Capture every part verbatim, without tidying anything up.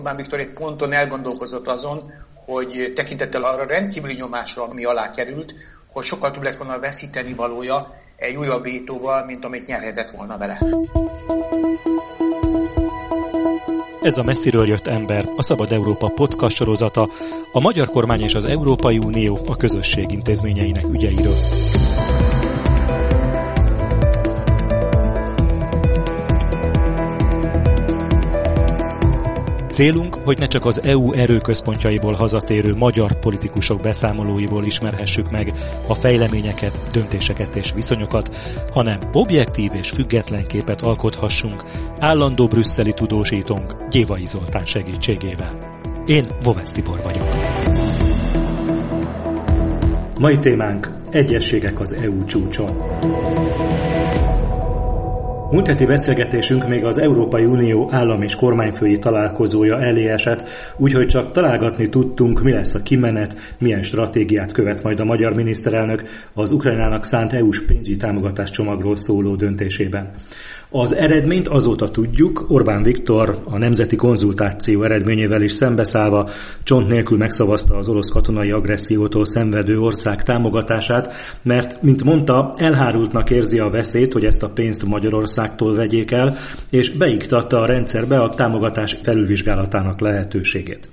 Orbán Viktor egy ponton elgondolkozott azon, hogy tekintettel arra rendkívüli nyomásra, ami alá került, hogy sokkal több lett volna veszíteni valója egy újabb vétóval, mint amit nyerhetett volna vele. Ez a Messziről jött ember, a Szabad Európa podcast sorozata, a magyar kormány és az Európai Unió a közösség intézményeinek ügyeiről. Célunk, hogy ne csak az é u erőközpontjaiból hazatérő magyar politikusok beszámolóiból ismerhessük meg a fejleményeket, döntéseket és viszonyokat, hanem objektív és független képet alkothassunk állandó brüsszeli tudósítónk Gyévai Zoltán segítségével. Én Vovesz Tibor vagyok. Mai témánk: egyezségek az é u csúcson. Múlt heti beszélgetésünk még az Európai Unió állam- és kormányfői találkozója elé esett, úgyhogy csak találgatni tudtunk, mi lesz a kimenet, milyen stratégiát követ majd a magyar miniszterelnök az Ukrajnának szánt é u-s pénzügyi támogatás csomagról szóló döntésében. Az eredményt azóta tudjuk, Orbán Viktor a nemzeti konzultáció eredményével is szembeszállva csont nélkül megszavazta az orosz katonai agressziótól szenvedő ország támogatását, mert, mint mondta, elhárultnak érzi a veszélyt, hogy ezt a pénzt Magyarországtól vegyék el, és beiktatta a rendszerbe a támogatás felülvizsgálatának lehetőségét.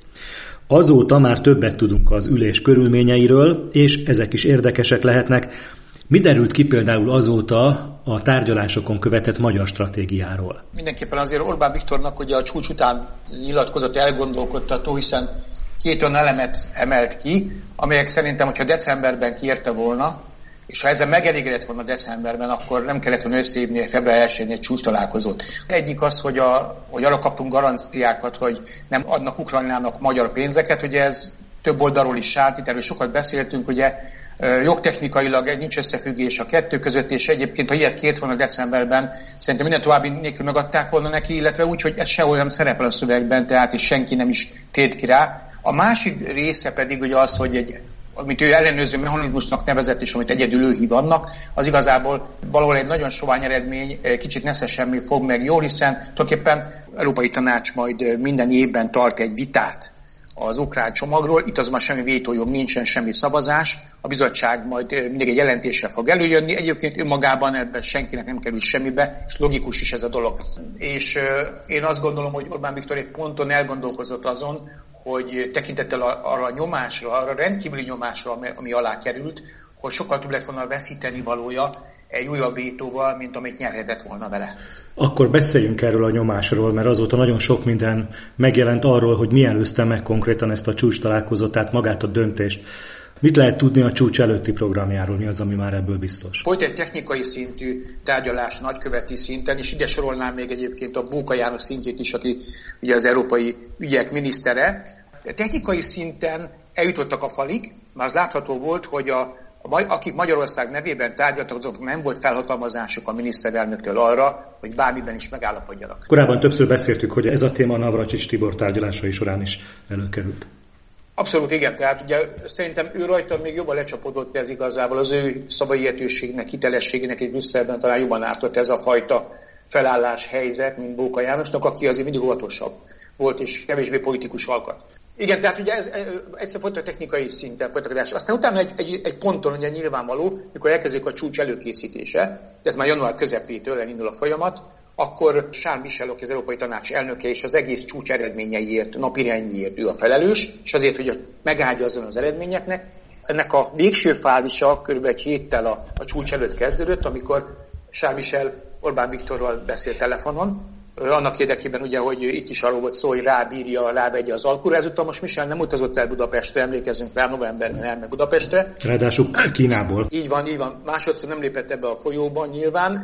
Azóta már többet tudunk az ülés körülményeiről, és ezek is érdekesek lehetnek. Mi derült ki például azóta a tárgyalásokon követett magyar stratégiáról? Mindenképpen azért Orbán Viktornak ugye a csúcs után nyilatkozott elgondolkodtató, hiszen két olyan elemet emelt ki, amelyek szerintem, hogyha decemberben kiérte volna, és ha ezzel megelégedett volna decemberben, akkor nem kellett volna összehívni február elsején egy csúcs találkozót. Egyik az, hogy, a, hogy arra kaptunk garanciákat, hogy nem adnak Ukrajnának magyar pénzeket, ugye ez több oldalról is sárt, itt erről sokat beszéltünk, ugye jogtechnikailag nincs összefüggés a kettő között, és egyébként, ha ilyet kért volna decemberben, szerintem minden további nélkül megadták volna neki, illetve úgy, hogy ez sehol nem szerepel a szövegben, tehát és senki nem is tért ki rá. A másik része pedig ugye az, hogy egy, amit ő ellenőrző mechanizmusnak nevezett, és amit egyedül ő hív annak, az igazából valahol egy nagyon sovány eredmény, kicsit nesze semmi fog meg jól, hiszen tulajdonképpen Európai Tanács majd minden évben tart egy vitát az ukrán csomagról, itt azonban semmi vétójog nincsen, semmi szavazás, a bizottság majd mindig egy jelentéssel fog előjönni, egyébként önmagában ebben senkinek nem kerül semmibe, és logikus is ez a dolog. És euh, én azt gondolom, hogy Orbán Viktor egy ponton elgondolkozott azon, hogy tekintettel arra a nyomásra, arra rendkívüli nyomásra, ami alá került, hogy sokkal több lett volna veszíteni valója egy újabb vétóval, mint amit nyerhetett volna vele. Akkor beszéljünk erről a nyomásról, mert azóta nagyon sok minden megjelent arról, hogy mi előzte meg konkrétan ezt a csúcs találkozót, tehát magát a döntést. Mit lehet tudni a csúcs előtti programjáról? Mi az, ami már ebből biztos? Volt egy technikai szintű tárgyalás nagyköveti szinten, és ide sorolnám még egyébként a Bóka János szintjét is, aki ugye az európai ügyek minisztere. De technikai szinten eljutottak a falig, már az látható volt, hogy a akik Magyarország nevében tárgyaltak, azoknak nem volt felhatalmazásuk a miniszterelnöktől arra, hogy bármiben is megállapodjanak. Korábban többször beszéltük, hogy ez a téma Navracsics Tibor tárgyalásai során is előkerült. Abszolút igen, tehát ugye szerintem ő rajta még jobban lecsapódott ez igazából, az ő szavai értőségnek, hitelességének egy Brüsszelben talán jobban ártott ez a fajta felállás helyzet, mint Bóka Jánosnak, aki azért mindig óvatosabb volt és kevésbé politikus alkat. Igen, tehát ugye ez egyszer folyt a technikai szinten folytatódás. Aztán utána egy, egy, egy ponton ugye nyilvánvaló, mikor elkezdődik a csúcs előkészítése, de ez már január közepétől elindul a folyamat, akkor Charles Michel, az Európai Tanács elnöke és az egész csúcs eredményeiért, napirendjéért ő a felelős, és azért, hogy megágyazzon az eredményeknek. Ennek a végső fázisa körülbelül egy héttel a, a csúcs előtt kezdődött, amikor Charles Michel Orbán Viktorral beszélt telefonon, annak érdekében ugye, hogy itt is arról volt szó, hogy rábírja, rávegye az alkura. Ezúttal most Michel nem utazott el Budapestre, emlékezünk rá, novemberben elmegy Budapestre. Ráadásul Kínából. Így van, így van. Másodszor nem lépett ebbe a folyóban nyilván,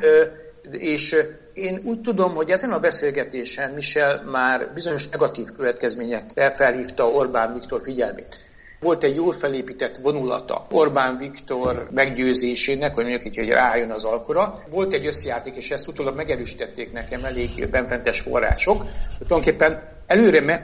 és én úgy tudom, hogy ezen a beszélgetésen Michel már bizonyos negatív következményekre felhívta Orbán Viktor figyelmét. Volt egy jól felépített vonulata Orbán Viktor meggyőzésének, hogy mondjuk így, hogy rájön az alkura. Volt egy összjáték, és ezt utólag megerősítették nekem elég benfentes források. Tulajdonképpen előre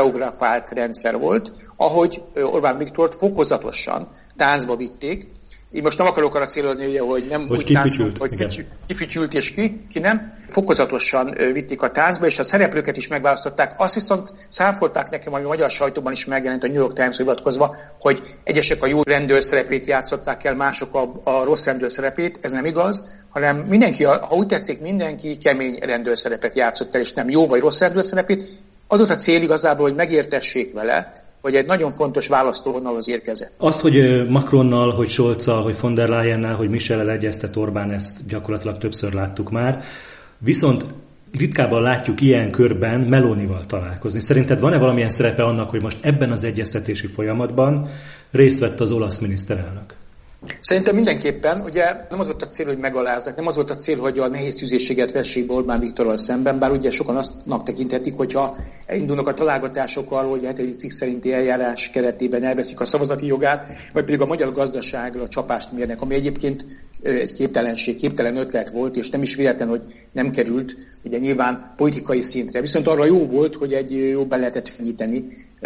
megkoreografált rendszer volt, ahogy Orbán Viktort fokozatosan táncba vitték, Én most nem akarok arra célozni, ugye, hogy nem hogy úgy kifütyült, táncol, hogy kifütyült és ki, ki nem. Fokozatosan vitték a táncba, és a szereplőket is megválasztották. Azt viszont száfolták nekem, ami a magyar sajtóban is megjelent a New York Times hivatkozva, hogy egyesek a jó rendőr szerepét játszották el, mások a, a rossz rendőr szerepét. Ez nem igaz, hanem mindenki, ha úgy tetszik, mindenki kemény rendőr szerepet játszott el, és nem jó vagy rossz rendőr szerepét. Az volt a cél igazából, hogy megértessék vele, hogy egy nagyon fontos választóvonalhoz érkezett. Azt, hogy Macronnal, hogy Scholzzal, hogy von der Leyennel, hogy Michellel egyeztet Orbán, ezt gyakorlatilag többször láttuk már. Viszont ritkábban látjuk ilyen körben Melonival találkozni. Szerinted van-e valamilyen szerepe annak, hogy most ebben az egyeztetési folyamatban részt vett az olasz miniszterelnök? Szerintem mindenképpen, ugye nem az volt a cél, hogy megalázzák, nem az volt a cél, hogy a nehéz tüzérséget vessék be Orbán Viktorral szemben, bár ugye sokan aztnak tekinthetik, hogyha elindulnak a találgatások arról, hogy a hetedik cikk szerinti eljárás keretében elveszik a szavazati jogát, vagy pedig a magyar gazdaságra csapást mérnek, ami egyébként egy képtelenség, képtelen ötlet volt, és nem is véletlen, hogy nem került, ugye nyilván politikai szintre. Viszont arra jó volt, hogy egy jó be lehetett fenyíteni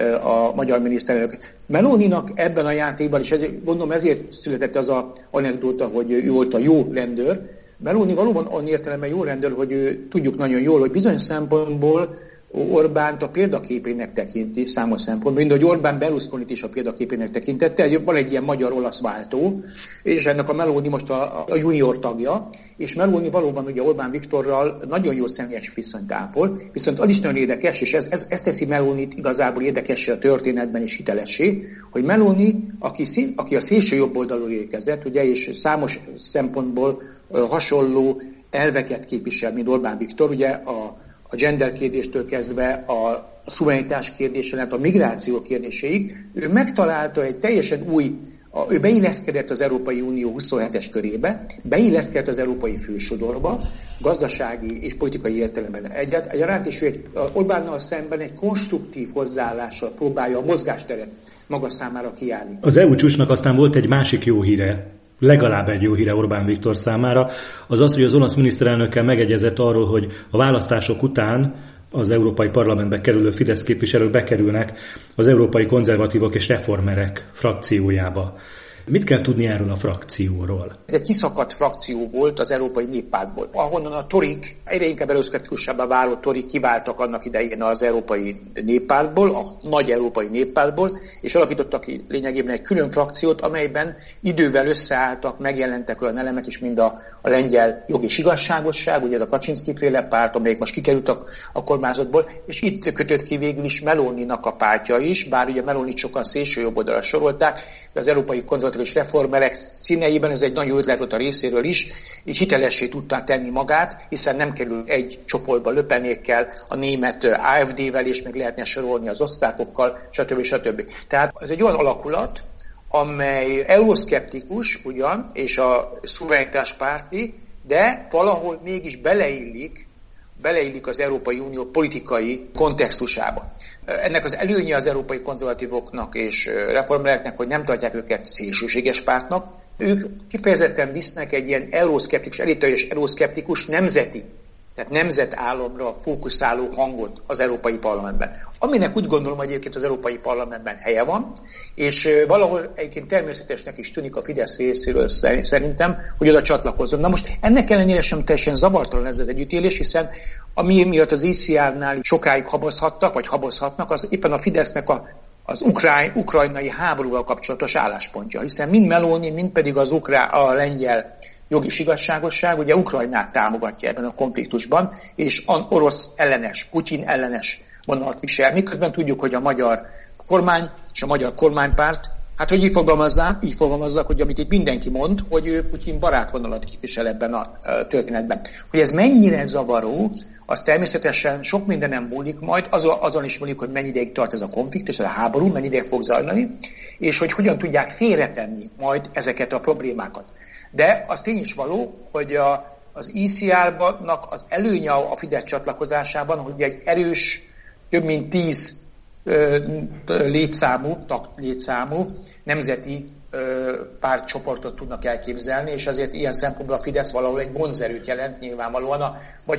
a magyar miniszterelnök. Meloninak ebben a játékban, és ezért, gondolom ezért született az a anekdóta, hogy ő volt a jó rendőr. Meloni valóban olyan értelemben jó rendőr, hogy ő, tudjuk nagyon jól, hogy bizonyos szempontból Orbánt a példaképének tekinti, számos szempontból, mind hogy Orbán Berlusconit is a példaképének tekintette. Van egy ilyen magyar-olasz váltó, és ennek a Meloni most a, a junior tagja, és Meloni valóban ugye Orbán Viktorral nagyon jó személyes viszonyt ápol, viszont az is nagyon érdekes, és ez, ez, ez teszi Melonit igazából érdekessé a történetben és hitelessé, hogy Meloni, aki, szín, aki a szélső jobb oldalról érkezett, ugye, és számos szempontból hasonló elveket képvisel, mint Orbán Viktor, ugye a a gender kérdéstől kezdve a szuverenitás kérdésen, a migráció kérdéséig, ő megtalálta egy teljesen új, a, ő beilleszkedett az Európai Unió huszonhetes körébe, beilleszkedett az európai fősodorba, gazdasági és politikai értelemben egyet, egyaránt, és ő egy Orbánnal szemben egy konstruktív hozzáállással próbálja a mozgásteret maga számára kiállni. Az é u csúcsnak aztán volt egy másik jó híre, legalább egy jó híre Orbán Viktor számára, az az, hogy az olasz miniszterelnökkel megegyezett arról, hogy a választások után az Európai Parlamentbe kerülő Fidesz képviselők bekerülnek az európai konzervatívok és reformerek frakciójába. Mit kell tudni erről a frakcióról? Ez egy kiszakadt frakció volt az Európai Néppártból, ahonnan a torik, egyre inkább euroszkeptikusabbá váló torik kiváltak annak idején az Európai Néppártból, a nagy Európai Néppártból, és alakítottak ki lényegében egy külön frakciót, amelyben idővel összeálltak, megjelentek olyan elemek is, mint a, a lengyel jog és igazságosság, ugye a Kaczynszki-féle párt, amelyik most kikerült a, a kormányzatból, és itt kötött ki végül is Meloninak a pártja is, bár ugye Melonit sokan szélső jobb oldalra sorolták, de az európai konzervatív és reformerek színeiben ez egy nagy jó ötlet volt a részéről is, így hitelessé tudták tenni magát, hiszen nem kerül egy csoportba löpenékkel, a német á ef dé-vel, és meg lehetne sorolni az osztrákokkal, stb. stb. Tehát ez egy olyan alakulat, amely euroszkeptikus ugyan, és a szuverenitáspárti, de valahol mégis beleillik, beleillik az Európai Unió politikai kontextusába. Ennek az előnye az európai konzervatívoknak és reformereknek, hogy nem tartják őket szélsőséges pártnak. Ők kifejezetten visznek egy ilyen euroszkeptikus, elitteljes euroszkeptikus nemzeti, tehát nemzetállamra fókuszáló hangot az Európai Parlamentben. Aminek úgy gondolom, hogy egyébként az Európai Parlamentben helye van, és valahol egyébként természetesnek is tűnik a Fidesz részéről szerintem, hogy oda csatlakozzon. Na most ennek ellenére sem teljesen zavartalan ez az együttélés, hiszen ami miatt az i cé er-nál sokáig habozhattak, vagy habozhatnak, az éppen a Fidesznek a az ukrán, ukrajnai háborúval kapcsolatos álláspontja, hiszen mind Meloni, mind pedig az ukrán, a lengyel jog és igazságosság ugye Ukrajnát támogatja ebben a konfliktusban, és orosz ellenes, Putyin ellenes vonalat visel. Miközben tudjuk, hogy a magyar kormány és a magyar kormánypárt, hát hogy így fogalmazzák, így fogalmazzak, hogy amit itt mindenki mond, hogy ő Putyin barátvonalat képvisel ebben a történetben. Hogy ez mennyire zavaró, az természetesen sok mindenem múlik majd, azon is múlik, hogy mennyi ideig tart ez a konfliktus, ez a háború, mennyi ideig fog zajlani, és hogy hogyan tudják félretenni majd ezeket a problémákat. De az tény is való, hogy a, az i cé er-nak az előnye a Fidesz csatlakozásában, hogy egy erős, több mint tíz ö, létszámú, tag létszámú nemzeti ö, pártcsoportot tudnak elképzelni, és azért ilyen szempontból a Fidesz valahol egy vonzerőt jelent nyilvánvalóan, a, vagy a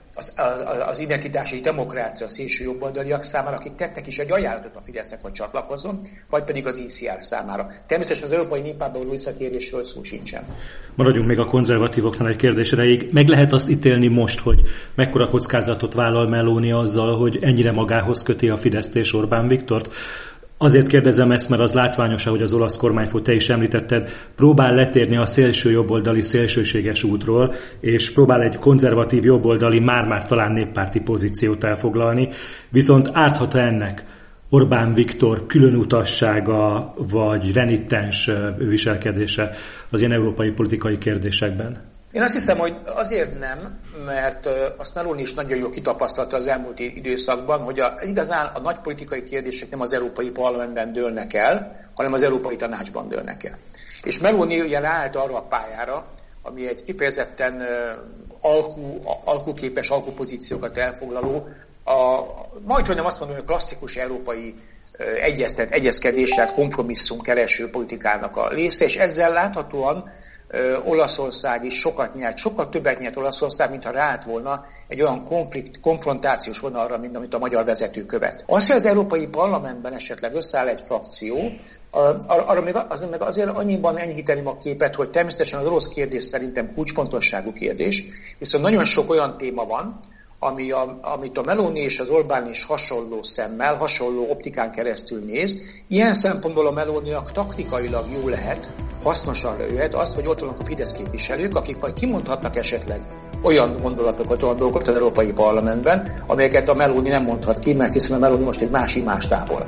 az, az identitás és demokrácia a szélső jobboldaliak számára, akik tettek is egy ajánlatot a Fidesznek, hogy csatlakozzon, vagy pedig az i cé er számára. Természetesen az Európai Néppártban visszatérésről szó sincsen. Maradjunk még a konzervatívoknál egy kérdés erejéig. Meg lehet azt ítélni most, hogy mekkora kockázatot vállal Meloni azzal, hogy ennyire magához köti a Fideszt és Orbán Viktort? Azért kérdezem ezt, mert az látványos, ahogy az olasz kormányfő, te is említetted, próbál letérni a szélső jobboldali szélsőséges útról, és próbál egy konzervatív jobboldali, már-már talán néppárti pozíciót elfoglalni, viszont árthat ennek Orbán Viktor külön utassága, vagy renittens viselkedése az ilyen európai politikai kérdésekben? Én azt hiszem, hogy azért nem, mert azt Meloni is nagyon jól kitapasztalta az elmúlt időszakban, hogy a, igazán a nagy politikai kérdések nem az Európai Parlamentben dőlnek el, hanem az Európai Tanácsban dőlnek el. És Meloni ugye ráállt arra a pályára, ami egy kifejezetten alkú, alkuképes alkupozíciókat elfoglaló, a, majdhogy nem azt mondom, hogy a klasszikus európai egyeztet, egyezkedéssel, kompromisszum kereső politikának a része, és ezzel láthatóan Olaszország is sokat nyert, sokkal többet nyert Olaszország, mintha ráállt volna egy olyan konflikt, konfrontációs vonalra, mint amit a magyar vezető követ. Az, hogy az Európai Parlamentben esetleg összeáll egy frakció, arra még, az, meg azért annyiban enyhíteném a képet, hogy természetesen az orosz kérdés szerintem kulcsfontosságú kérdés, viszont nagyon sok olyan téma van, ami a, amit a Meloni és az Orbán is hasonló szemmel, hasonló optikán keresztül néz. Ilyen szempontból a Meloninak taktikailag jó lehet, hasznosan jöhet az, hogy ott vannak a Fidesz képviselők, akik majd kimondhatnak esetleg olyan gondolatokat, olyan dolgokat az Európai Parlamentben, amelyeket a Meloni nem mondhat ki, mert hiszen a Meloni most egy más imás tábor.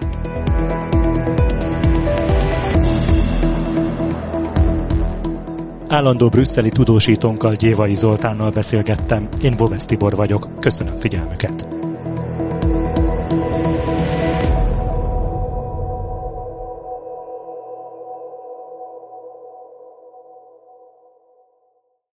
Állandó brüsszeli tudósítónkkal, Gyévai Zoltánnal beszélgettem. Én Bovesz Tibor vagyok. Köszönöm figyelmüket.